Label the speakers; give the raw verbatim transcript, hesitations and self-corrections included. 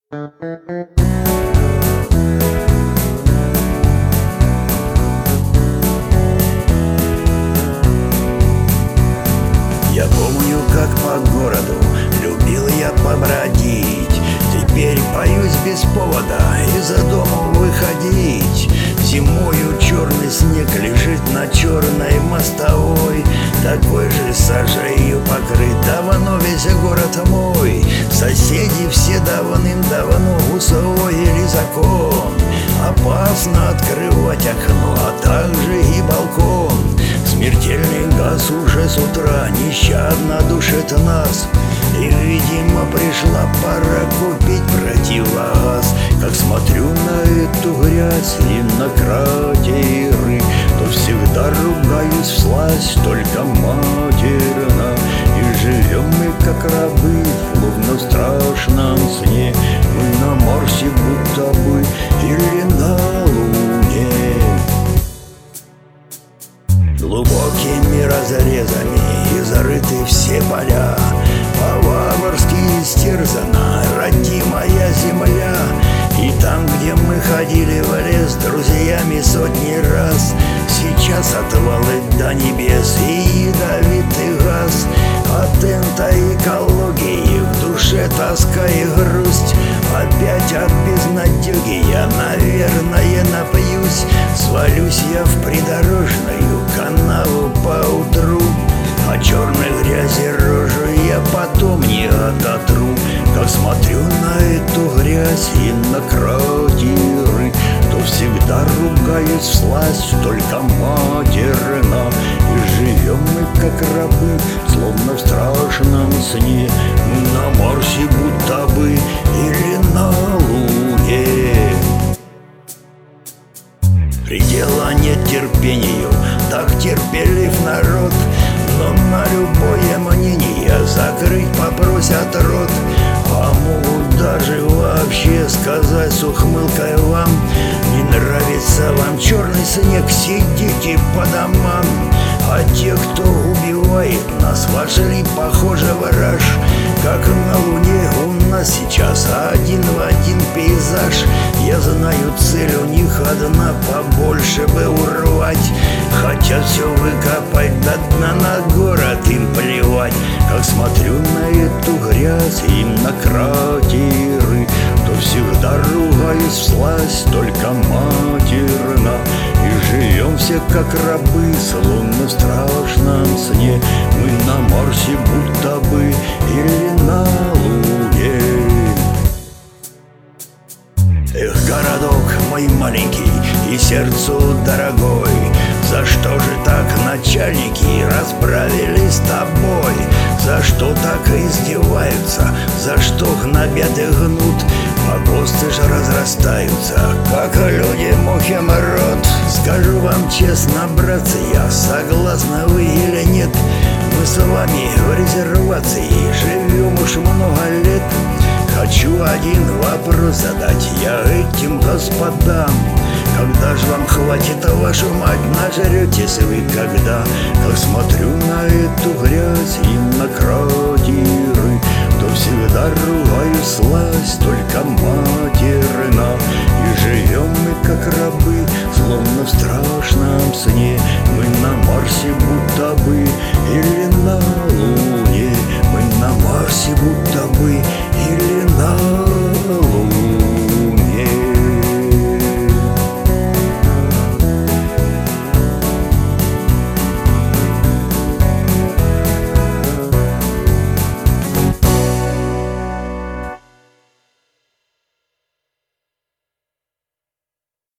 Speaker 1: Я помню, как по городу любил я побродить. Теперь боюсь без повода из-за дома выходить. Зимою черный снег лежит на черной мостовой, такой же сажею покрыт давно весь город мой. Соседи все давным-давно усвоили закон: опасно открывать окно, а также и балкон. Смертельный газ уже с утра нещадно душит нас, и, видимо, пришла пора купить противогаз. Как смотрю на эту грязь и на кратеры, то всегда ругаюсь вслазь, только матерно. И живем мы как рабы, словно в страшном сне. Мы на Марсе будто бы или на Луне. Глубокими разрезами и зарыты все поля, по-варварски истерзана родимая земля. И там, где мы ходили в лес с друзьями сотни раз, сейчас отвалы до небес и ядовитый газ. От этой экологии в душе тоска и грусть. Опять от безнадеги я, наверное, напьюсь. Свалюсь я в придорожную канаву поутру, а черной грязи рожу я потом не ототру. Как смотрю на эту грязь и на кратеры, то всегда ругаюсь вслазь, только матерно. И живем мы как рабы, словно в страшном сне. Мы на Марсе будто бы или на Луне. Предела нет терпению, так терпелив народ, но на любое мнение закрыть попросят рот. А могут даже вообще сказать с ухмылкой вам: не нравится вам черный снег, сидите по домам. А те, кто убивает нас, вошли, похоже, в раж. Как на Луне у нас сейчас один в один пейзаж. Я знаю, цель у них одна — побольше бы урвать. Хотят все выкопать до дна, на город им плевать. Как смотрю на эту грязь и на кратеры, то всегда ругаюсь вслазь, только матерно. И живем все как рабы, словно в страшном сне. Мы на Марсе будто бы или на Луне. Эх, городок мой маленький и сердцу дорогой, за что же так начальники расправились с тобой? За что так издеваются, за что гнобят и гнут? Погосты же разрастаются, как люди мухим рот. Скажу вам честно, братцы, я согласны вы или нет, мы с вами в резервации живем уж много лет. Хочу один вопрос задать я этим господам: когда же вам хватит, вашу мать, нажретесь вы когда? Как смотрю на эту грязь и на кратеры, то всегда ругаюсь вслазь, только матерно. И живем мы как рабы, словно в страшном сне. Мы на Марсе будто бы или на Луне. Мы на Марсе будто